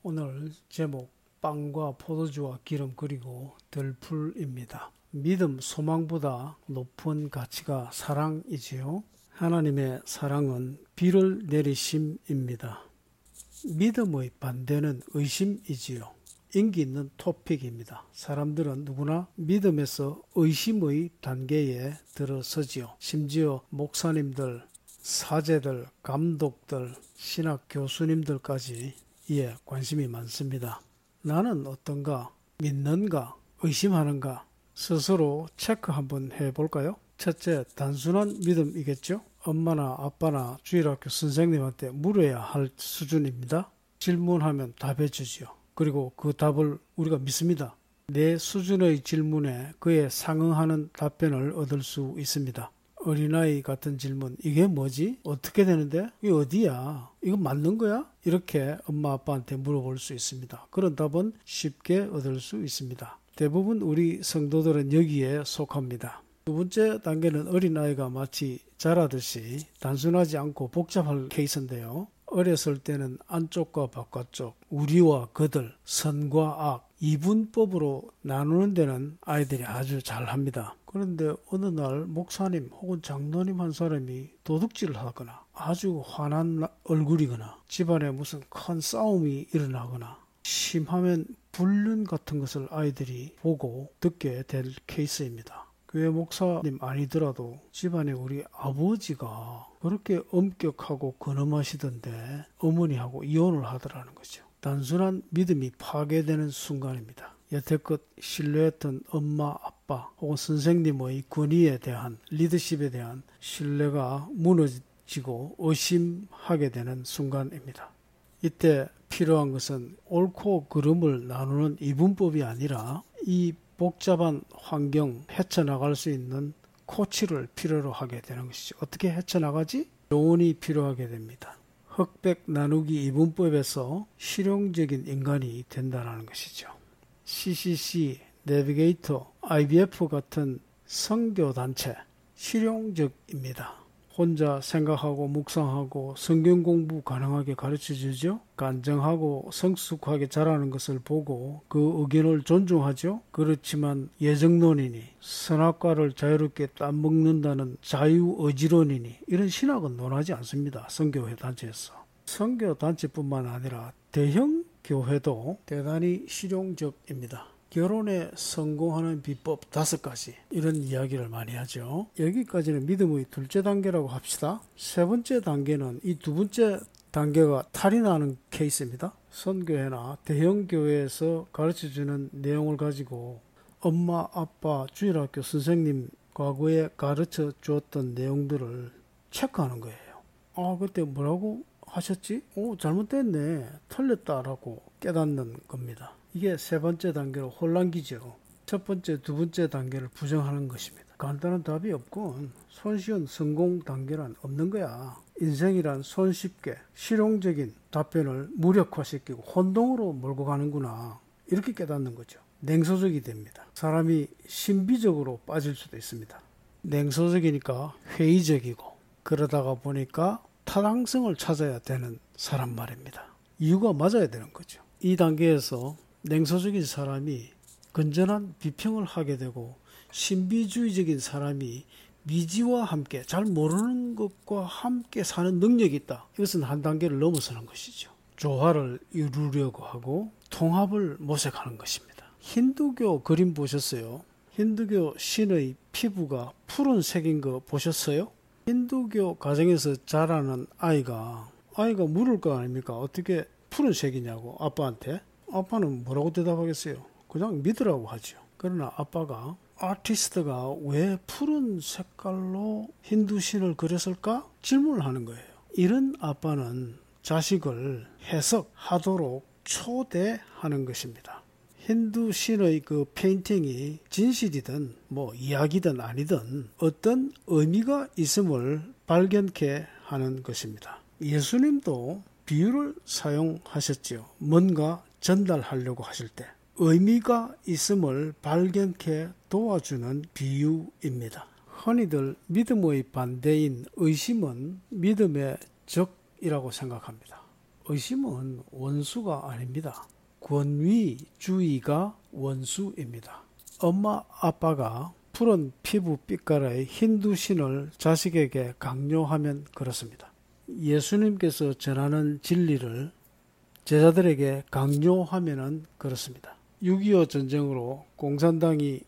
오늘 제목 빵과 포도주와 기름 그리고 들풀입니다. 믿음, 소망보다 높은 가치가 사랑이지요. 하나님의 사랑은 비를 내리심입니다. 믿음의 반대는 의심이지요. 인기 있는 토픽입니다. 사람들은 누구나 믿음에서 의심의 단계에 들어서지요. 심지어 목사님들, 사제들, 감독들, 신학 교수님들까지 이에 관심이 많습니다. 나는 어떤가? 믿는가? 의심하는가? 스스로 체크 한번 해볼까요? 첫째, 단순한 믿음이겠죠? 엄마나 아빠나 주일학교 선생님한테 물어야 할 수준입니다. 질문하면 답해주지요. 그리고 그 답을 우리가 믿습니다. 내 수준의 질문에 그에 상응하는 답변을 얻을 수 있습니다. 어린아이 같은 질문, 이게 뭐지? 어떻게 되는데? 이게 어디야? 이거 맞는 거야? 이렇게 엄마 아빠한테 물어볼 수 있습니다. 그런 답은 쉽게 얻을 수 있습니다. 대부분 우리 성도들은 여기에 속합니다. 두 번째 단계는 어린아이가 마치 자라듯이 단순하지 않고 복잡할 케이스인데요. 어렸을 때는 안쪽과 바깥쪽, 우리와 그들, 선과 악, 이분법으로 나누는 데는 아이들이 아주 잘합니다. 그런데 어느 날 목사님 혹은 장로님 한 사람이 도둑질을 하거나 아주 화난 얼굴이거나 집안에 무슨 큰 싸움이 일어나거나 심하면 불륜 같은 것을 아이들이 보고 듣게 될 케이스입니다. 교회 목사님 아니더라도 집안에 우리 아버지가 그렇게 엄격하고 근엄하시던데 어머니하고 이혼을 하더라는 거죠. 단순한 믿음이 파괴되는 순간입니다. 여태껏 신뢰했던 엄마, 아빠 혹은 선생님의 권위에 대한 리더십에 대한 신뢰가 무너지고 의심하게 되는 순간입니다. 이때 필요한 것은 옳고 그름을 나누는 이분법이 아니라 이 복잡한 환경 헤쳐나갈 수 있는 코치를 필요로 하게 되는 것이죠. 어떻게 헤쳐나가지? 조언이 필요하게 됩니다. 흑백 나누기 이분법에서 실용적인 인간이 된다는 것이죠. CCC, 내비게이터, IBF 같은 선교단체, 실용적입니다. 혼자 생각하고 묵상하고 성경 공부 가능하게 가르쳐주죠. 간증하고 성숙하게 자라는 것을 보고 그 의견을 존중하죠. 그렇지만 예정론이니 선악과를 자유롭게 따먹는다는 자유의지론이니 이런 신학은 논하지 않습니다. 선교회 단체에서. 선교단체뿐만 아니라 대형 교회도 대단히 실용적입니다. 결혼에 성공하는 비법 5가지 이런 이야기를 많이 하죠. 여기까지는 믿음의 둘째 단계라고 합시다. 세 번째 단계는 이 두 번째 단계가 탈이 나는 케이스입니다. 선교회나 대형교회에서 가르쳐주는 내용을 가지고 엄마, 아빠, 주일학교 선생님 과거에 가르쳐 주었던 내용들을 체크하는 거예요. 그때 뭐라고 하셨지? 잘못됐네, 틀렸다라고 깨닫는 겁니다. 이게 세 번째 단계로 혼란기죠. 첫 번째, 두 번째 단계를 부정하는 것입니다. 간단한 답이 없고 손쉬운 성공 단계란 없는 거야. 인생이란 손쉽게 실용적인 답변을 무력화시키고 혼동으로 몰고 가는구나, 이렇게 깨닫는 거죠. 냉소적이 됩니다. 사람이 신비적으로 빠질 수도 있습니다. 냉소적이니까 회의적이고, 그러다가 보니까 타당성을 찾아야 되는 사람 말입니다. 이유가 맞아야 되는 거죠. 이 단계에서 냉소적인 사람이 건전한 비평을 하게 되고, 신비주의적인 사람이 미지와 함께 잘 모르는 것과 함께 사는 능력이 있다. 이것은 한 단계를 넘어서는 것이죠. 조화를 이루려고 하고 통합을 모색하는 것입니다. 힌두교 그림 보셨어요? 힌두교 신의 피부가 푸른색인 거 보셨어요? 힌두교 가정에서 자라는 아이가 물을 거 아닙니까? 어떻게 푸른색이냐고 아빠한테. 아빠는 뭐라고 대답하겠어요? 그냥 믿으라고 하죠. 그러나 아빠가 아티스트가 왜 푸른 색깔로 힌두 신을 그렸을까? 질문을 하는 거예요. 이런 아빠는 자식을 해석하도록 초대하는 것입니다. 힌두 신의 그 페인팅이 진실이든 이야기든 아니든 어떤 의미가 있음을 발견케 하는 것입니다. 예수님도 비유를 사용하셨지요. 뭔가 전달하려고 하실 때 의미가 있음을 발견케 도와주는 비유입니다. 흔히들 믿음의 반대인 의심은 믿음의 적이라고 생각합니다. 의심은 원수가 아닙니다. 권위주의가 원수입니다. 엄마 아빠가 푸른 피부 빛깔의 힌두 신을 자식에게 강요하면 그렇습니다. 예수님께서 전하는 진리를 제자들에게 강요하면 그렇습니다. 6.25 전쟁으로 공산당이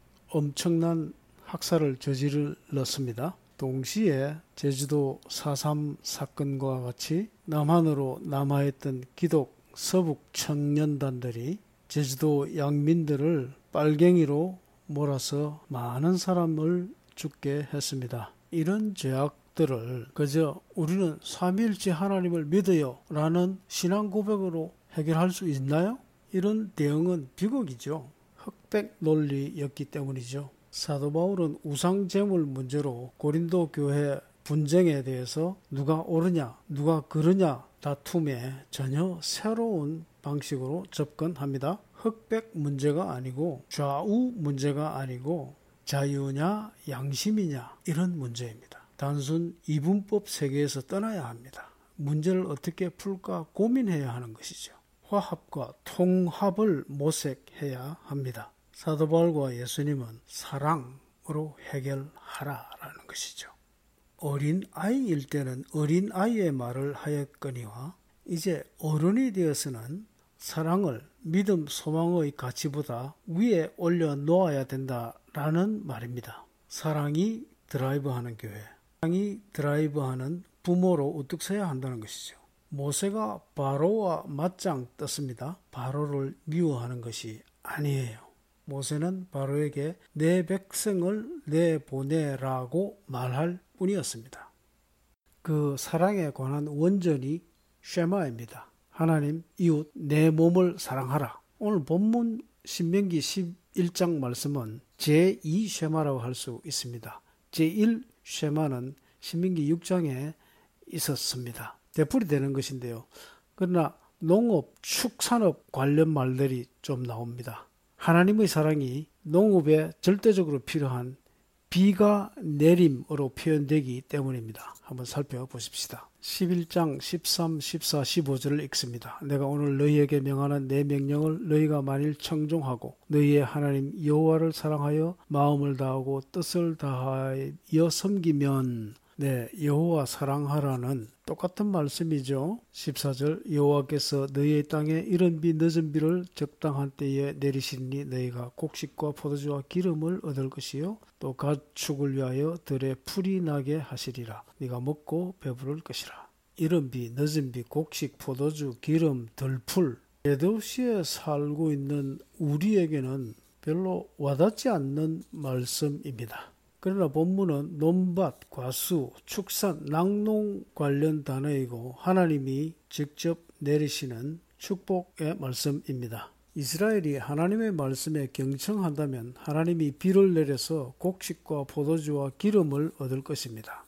엄청난 학살을 저질렀습니다. 동시에 제주도 4.3 사건과 같이 남한으로 남하했던 기독 서북 청년단들이 제주도 양민들을 빨갱이로 몰아서 많은 사람을 죽게 했습니다. 이런 죄악들을 그저 우리는 삼위일체 하나님을 믿어요 라는 신앙 고백으로 해결할 수 있나요? 이런 대응은 비극이죠. 흑백 논리였기 때문이죠. 사도 바울은 우상 제물 문제로 고린도 교회 분쟁에 대해서 누가 옳으냐 누가 그르냐 다툼에 전혀 새로운 방식으로 접근합니다. 흑백 문제가 아니고 좌우 문제가 아니고 자유냐 양심이냐 이런 문제입니다. 단순 이분법 세계에서 떠나야 합니다. 문제를 어떻게 풀까 고민해야 하는 것이죠. 화합과 통합을 모색해야 합니다. 사도 바울과 예수님은 사랑으로 해결하라라는 것이죠. 어린 아이일 때는 어린 아이의 말을 하였거니와 이제 어른이 되어서는 사랑을 믿음, 소망의 가치보다 위에 올려놓아야 된다라는 말입니다. 사랑이 드라이브하는 교회, 사랑이 드라이브하는 부모로 우뚝 서야 한다는 것이죠. 모세가 바로와 맞짱 떴습니다. 바로를 미워하는 것이 아니에요. 모세는 바로에게 내 백성을 내보내라고 말할 뿐이었습니다. 그 사랑에 관한 원전이 쉐마입니다. 하나님, 이웃, 내 몸을 사랑하라. 오늘 본문 신명기 11장 말씀은 제2 쉐마라고 할 수 있습니다. 제1 쉐마는 신명기 6장에 있었습니다. 되풀이 되는 것인데요. 그러나 농업, 축산업 관련 말들이 좀 나옵니다. 하나님의 사랑이 농업에 절대적으로 필요한 비가 내림으로 표현되기 때문입니다. 한번 살펴보십시다. 11장 13, 14, 15절을 읽습니다. 내가 오늘 너희에게 명하는 내 명령을 너희가 만일 청종하고 너희의 하나님 여호와를 사랑하여 마음을 다하고 뜻을 다하여 섬기면 여호와 사랑하라는 똑같은 말씀이죠. 14절 여호와께서 너희의 땅에 이른 비 늦은 비를 적당한 때에 내리시니 너희가 곡식과 포도주와 기름을 얻을 것이요 또 가축을 위하여 들에 풀이 나게 하시리라. 네가 먹고 배부를 것이라. 이른 비, 늦은 비, 곡식, 포도주, 기름, 들풀. 대도시에 살고 있는 우리에게는 별로 와닿지 않는 말씀입니다. 그러나 본문은 논밭, 과수, 축산, 낙농 관련 단어이고 하나님이 직접 내리시는 축복의 말씀입니다. 이스라엘이 하나님의 말씀에 경청한다면 하나님이 비를 내려서 곡식과 포도주와 기름을 얻을 것입니다.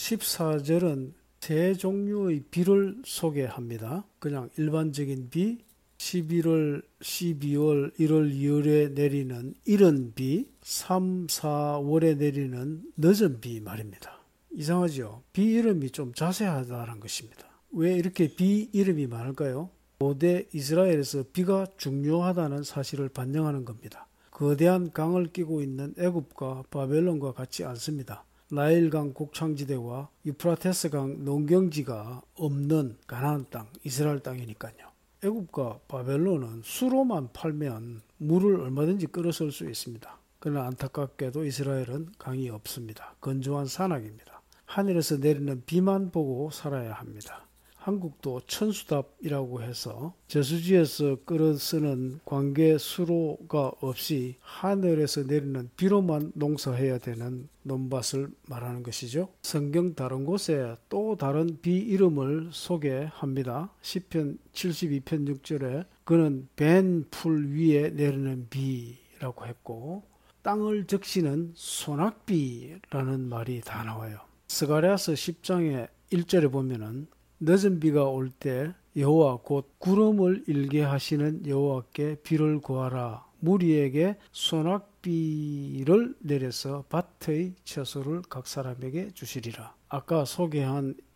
14절은 세 종류의 비를 소개합니다. 그냥 일반적인 비, 11월, 12월, 1월, 2월에 내리는 이른 비, 3, 4월에 내리는 늦은 비 말입니다. 이상하죠? 비 이름이 좀 자세하다는 것입니다. 왜 이렇게 비 이름이 많을까요? 고대 이스라엘에서 비가 중요하다는 사실을 반영하는 겁니다. 거대한 강을 끼고 있는 애굽과 바벨론과 같지 않습니다. 나일강 곡창지대와 유프라테스강 농경지가 없는 가나안 땅, 이스라엘 땅이니까요. 애굽과 바벨론은 수로만 팔면 물을 얼마든지 끌어쓸 수 있습니다. 그러나 안타깝게도 이스라엘은 강이 없습니다. 건조한 산악입니다. 하늘에서 내리는 비만 보고 살아야 합니다. 한국도 천수답이라고 해서 저수지에서 끌어쓰는 관계 수로가 없이 하늘에서 내리는 비로만 농사해야 되는 논밭을 말하는 것이죠. 성경 다른 곳에 또 다른 비 이름을 소개합니다. 시편 72편 6절에 그는 벤 풀 위에 내리는 비라고 했고 땅을 적시는 소낙비라는 말이 다 나와요. 스가랴서 10장의 1절에 보면은 늦은 비가 올 때 여호와 곧 구름을 일게 하시는 여호와께 비를 구하라. 무리에게 소낙비를 내려서 밭의 채소를 각 사람에게 주시리라. 아까 소개한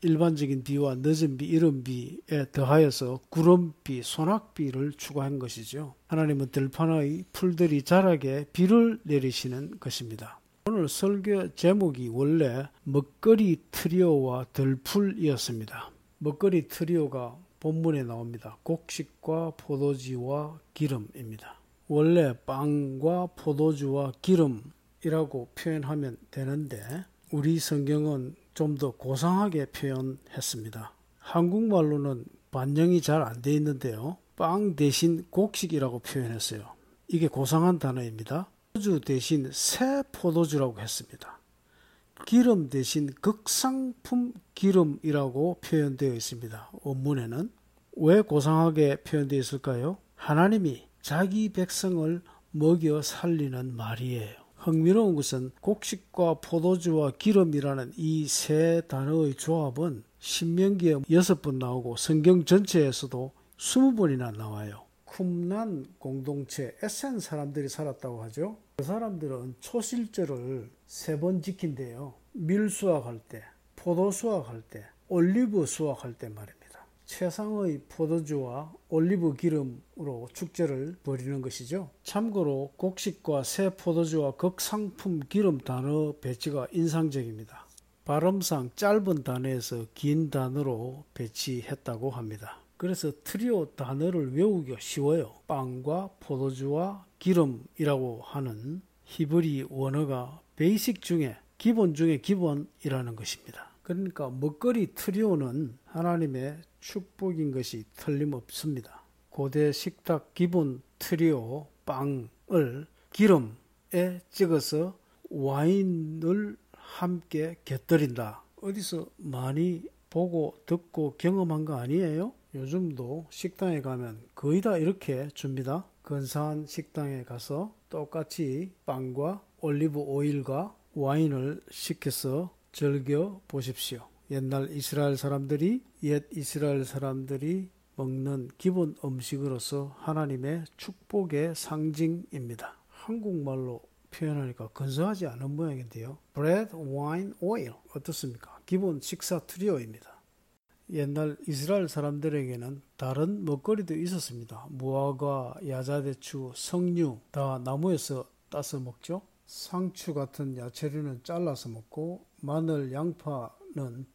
일반적인 비와 늦은 비, 이른 비에 더하여서 구름비, 소낙비를 추가한 것이죠. 하나님은 들판의 풀들이 자라게 비를 내리시는 것입니다. 오늘 설교 제목이 원래 먹거리 트리오와 들풀이었습니다. 먹거리 트리오가 본문에 나옵니다. 곡식과 포도주와 기름입니다. 원래 빵과 포도주와 기름이라고 표현하면 되는데 우리 성경은 좀 더 고상하게 표현했습니다. 한국말로는 반영이 잘 안 돼 있는데요. 빵 대신 곡식이라고 표현했어요. 이게 고상한 단어입니다. 포도주 대신 새 포도주라고 했습니다. 기름 대신 극상품 기름이라고 표현되어 있습니다. 원문에는. 왜 고상하게 표현되어 있을까요? 하나님이 자기 백성을 먹여 살리는 말이에요. 흥미로운 것은 곡식과 포도주와 기름이라는 이 세 단어의 조합은 신명기에 6번 나오고 성경 전체에서도 20번이나 나와요. 쿰난 공동체, 에센 사람들이 살았다고 하죠. 그 사람들은 초실절을 3번 지킨대요. 밀 수확할 때, 포도 수확할 때, 올리브 수확할 때 말입니다. 최상의 포도주와 올리브 기름으로 축제를 벌이는 것이죠. 참고로 곡식과 새 포도주와 극상품 기름 단어 배치가 인상적입니다. 발음상 짧은 단어에서 긴 단어로 배치했다고 합니다. 그래서 트리오 단어를 외우기가 쉬워요. 빵과 포도주와 기름이라고 하는 히브리 원어가 베이식 중에 기본 중에 기본이라는 것입니다. 그러니까 먹거리 트리오는 하나님의 축복인 것이 틀림없습니다. 고대 식탁 기본 트리오 빵을 기름에 찍어서 와인을 함께 곁들인다. 어디서 많이 보고 듣고 경험한 거 아니에요? 요즘도 식당에 가면 거의 다 이렇게 줍니다. 근사한 식당에 가서 똑같이 빵과 올리브 오일과 와인을 시켜서 즐겨 보십시오. 옛날 이스라엘 사람들이 옛 이스라엘 사람들이 먹는 기본 음식으로서 하나님의 축복의 상징입니다. 한국말로 표현하니까 근사하지 않은 모양인데요. bread, wine, oil 어떻습니까? 기본 식사 트리오입니다. 옛날 이스라엘 사람들에게는 다른 먹거리도 있었습니다. 무화과, 야자대추, 석류 다 나무에서 따서 먹죠. 상추 같은 야채류는 잘라서 먹고 마늘, 양파는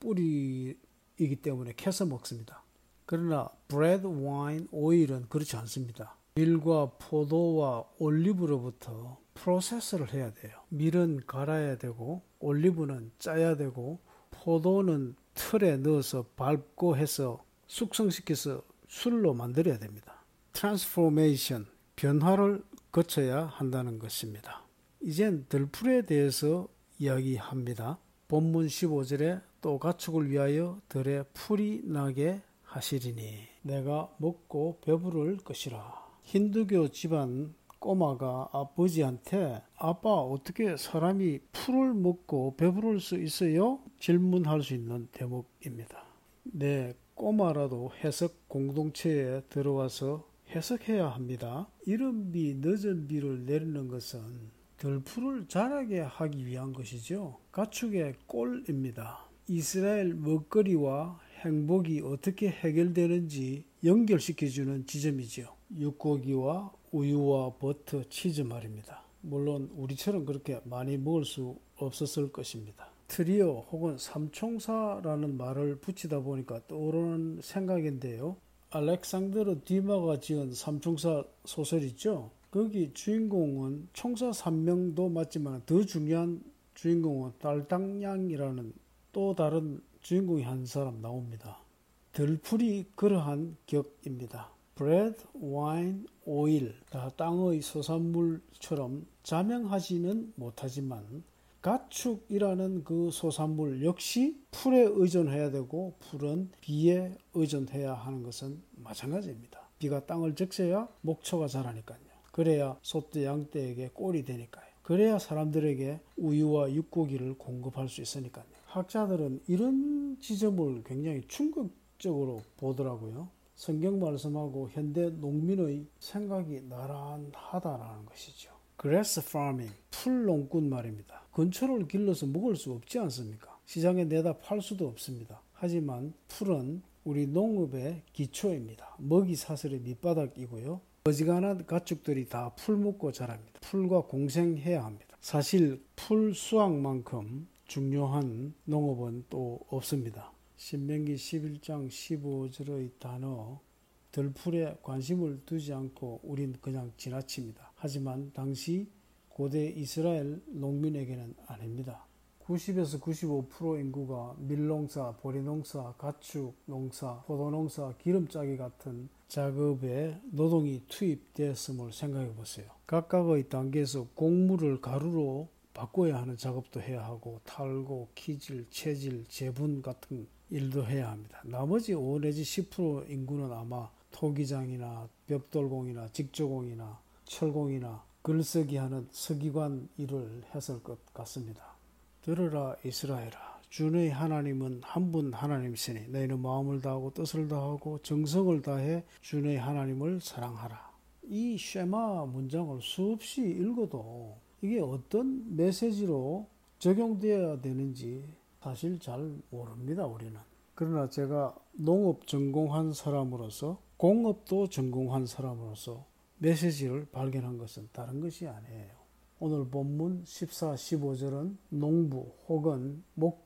뿌리이기 때문에 캐서 먹습니다. 그러나 bread, wine, oil은 그렇지 않습니다. 밀과 포도와 올리브로부터 프로세스를 해야 돼요. 밀은 갈아야 되고 올리브는 짜야 되고 포도는 틀에 넣어서 밟고 해서 숙성시켜서 술로 만들어야 됩니다. 트랜스포메이션, 변화를 거쳐야 한다는 것입니다. 이젠 들풀에 대해서 이야기합니다. 본문 15절에 또 가축을 위하여 들에 풀이 나게 하시리니 내가 먹고 배부를 것이라. 힌두교 집안 꼬마가 아버지한테 아빠 어떻게 사람이 풀을 먹고 배부를 수 있어요? 질문할 수 있는 대목입니다. 네, 꼬마라도 해석 공동체에 들어와서 해석해야 합니다. 이른 비, 늦은 비를 내리는 것은 들풀을 자라게 하기 위한 것이죠. 가축의 꼴입니다. 이스라엘 먹거리와 행복이 어떻게 해결되는지 연결시켜주는 지점이죠. 육고기와 우유와 버터, 치즈 말입니다. 물론 우리처럼 그렇게 많이 먹을 수 없었을 것입니다. 트리오 혹은 삼총사라는 말을 붙이다 보니까 떠오르는 생각인데요. 알렉산드르 듀마가 지은 삼총사 소설 있죠. 거기 주인공은 총사 3명도 맞지만 더 중요한 주인공은 달당량이라는 또 다른 주인공이 한 사람 나옵니다. 들풀이 그러한 격입니다. bread, wine, oil 다 땅의 소산물처럼 자명하지는 못하지만 가축이라는 그 소산물 역시 풀에 의존해야 되고 풀은 비에 의존해야 하는 것은 마찬가지입니다. 비가 땅을 적셔야 목초가 자라니까요. 그래야 소떼 양떼에게 꼴이 되니까요. 그래야 사람들에게 우유와 육고기를 공급할 수 있으니까요. 학자들은 이런 지점을 굉장히 충격적으로 보더라고요. 성경 말씀하고 현대 농민의 생각이 나란하다라는 것이죠. grass farming, 풀농꾼 말입니다. 근초를 길러서 먹을 수 없지 않습니까? 시장에 내다 팔 수도 없습니다. 하지만 풀은 우리 농업의 기초입니다. 먹이 사슬의 밑바닥이고요. 어지간한 가축들이 다 풀 먹고 자랍니다. 풀과 공생해야 합니다. 사실 풀 수확만큼 중요한 농업은 또 없습니다. 신명기 11장 15절의 단어 들풀에 관심을 두지 않고 우린 그냥 지나칩니다. 하지만 당시 고대 이스라엘 농민에게는 아닙니다. 90에서 95% 인구가 밀농사, 보리농사, 가축농사, 포도농사, 기름짜기 같은 작업에 노동이 투입되었음을 생각해 보세요. 각각의 단계에서 곡물을 가루로 바꿔야 하는 작업도 해야 하고 탈고, 키질, 채질, 재분 같은 일도 해야 합니다. 나머지 5 내지 10% 인구는 아마 토기장이나 벽돌공이나 직조공이나 철공이나 글쓰기 하는 서기관 일을 했을 것 같습니다. 들으라 이스라엘아, 주 너희 하나님은 한 분 하나님이시니 너희는 마음을 다하고 뜻을 다하고 정성을 다해 주 너희 하나님을 사랑하라. 이 쉐마 문장을 수없이 읽어도 이게 어떤 메시지로 적용되어야 되는지 사실 잘 모릅니다, 우리는. 그러나 제가 농업 전공한 사람으로서 공업도 전공한 사람으로서 메시지를 발견한 것은 다른 것이 아니에요. 오늘 본문 14, 15절은 농부 혹은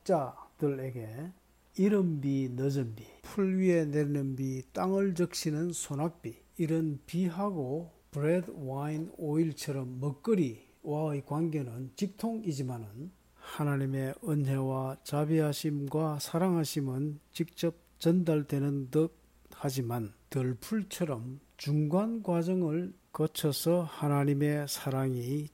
목자들에게 이른 비, 늦은 비, 풀 위에 내리는 비, 땅을 적시는 소낙비, 이런 비하고 브레드, 와인, 오일처럼 먹거리와의 관계는 직통이지만은 하나님의 은혜와 자비하심과 사랑하심은 직접 전달되는 듯 하지만 들풀처럼 중간 과정을 거쳐서 하나님의 사랑이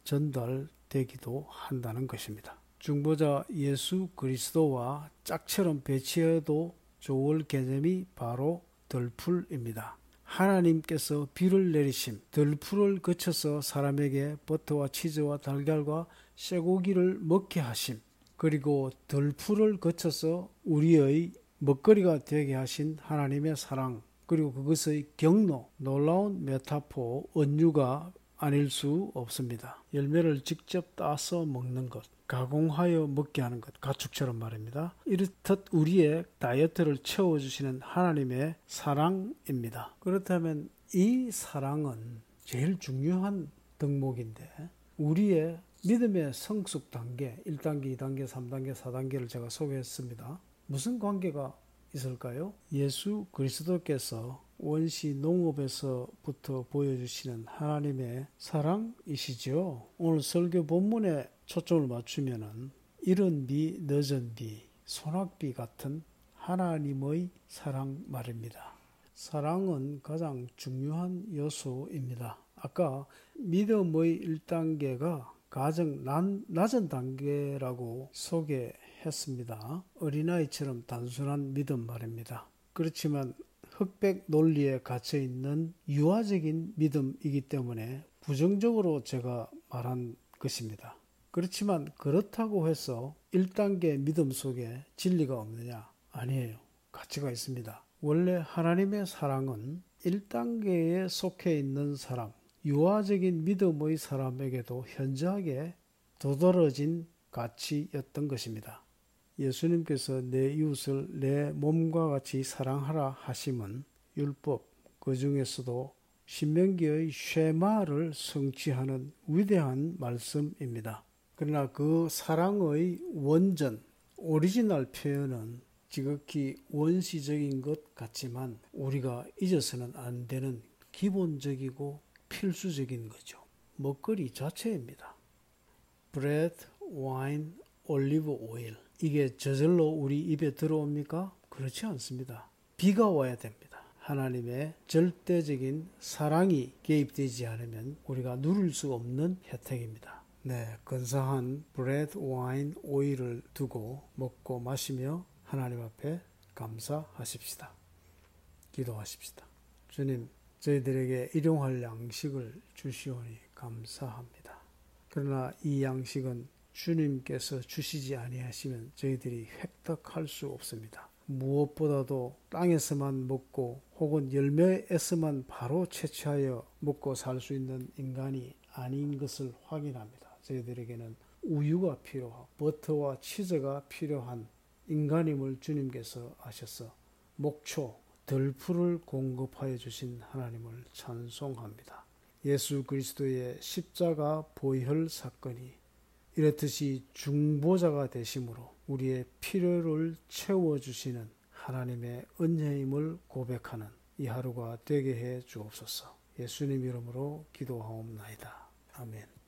전달되기도 한다는 것입니다. 중보자 예수 그리스도와 짝처럼 배치해도 좋을 개념이 바로 들풀입니다. 하나님께서 비를 내리심, 들풀을 거쳐서 사람에게 버터와 치즈와 달걀과 쇠고기를 먹게 하심, 그리고 들풀을 거쳐서 우리의 먹거리가 되게 하신 하나님의 사랑, 그리고 그것의 경로, 놀라운 메타포, 은유가 아닐 수 없습니다. 열매를 직접 따서 먹는 것, 가공하여 먹게 하는 것, 가축처럼 말입니다. 이렇듯 우리의 다이어트를 채워주시는 하나님의 사랑입니다. 그렇다면 이 사랑은 제일 중요한 덕목인데 우리의 믿음의 성숙 단계, 1단계, 2단계, 3단계, 4단계를 제가 소개했습니다. 무슨 관계가 있을까요? 예수 그리스도께서 원시 농업에서부터 보여주시는 하나님의 사랑이시죠. 오늘 설교 본문에 초점을 맞추면은 이른 비, 늦은 비, 소낙비 같은 하나님의 사랑 말입니다. 사랑은 가장 중요한 요소입니다. 아까 믿음의 1단계가 가장 낮은 단계라고 소개했습니다. 어린아이처럼 단순한 믿음 말입니다. 그렇지만 흑백 논리에 갇혀있는 유아적인 믿음이기 때문에 부정적으로 제가 말한 것입니다. 그렇지만 그렇다고 해서 1단계 믿음 속에 진리가 없느냐? 아니에요. 가치가 있습니다. 원래 하나님의 사랑은 1단계에 속해 있는 사람, 유아적인 믿음의 사람에게도 현저하게 도드라진 가치였던 것입니다. 예수님께서 내 이웃을 내 몸과 같이 사랑하라 하심은 율법, 그 중에서도 신명기의 쉐마를 성취하는 위대한 말씀입니다. 그러나 그 사랑의 원전, 오리지널 표현은 지극히 원시적인 것 같지만 우리가 잊어서는 안 되는 기본적이고 필수적인 거죠. 먹거리 자체입니다. 브레드, 와인, 올리브 오일, 이게 저절로 우리 입에 들어옵니까? 그렇지 않습니다. 비가 와야 됩니다. 하나님의 절대적인 사랑이 개입되지 않으면 우리가 누릴 수 없는 혜택입니다. 네, 근사한 브레드, 와인, 오일을 두고 먹고 마시며 하나님 앞에 감사하십시다. 기도하십시다. 주님, 저희들에게 일용할 양식을 주시오니 감사합니다. 그러나 이 양식은 주님께서 주시지 아니하시면 저희들이 획득할 수 없습니다. 무엇보다도 땅에서만 먹고 혹은 열매에서만 바로 채취하여 먹고 살 수 있는 인간이 아닌 것을 확인합니다. 저희들에게는 우유가 필요하고 버터와 치즈가 필요한 인간임을 주님께서 아셔서 목초, 덜풀을 공급하여 주신 하나님을 찬송합니다. 예수 그리스도의 십자가 보혈 사건이 이렇듯이 중보자가 되심으로 우리의 필요를 채워주시는 하나님의 은혜임을 고백하는 이 하루가 되게 해 주옵소서. 예수님 이름으로 기도하옵나이다. 아멘.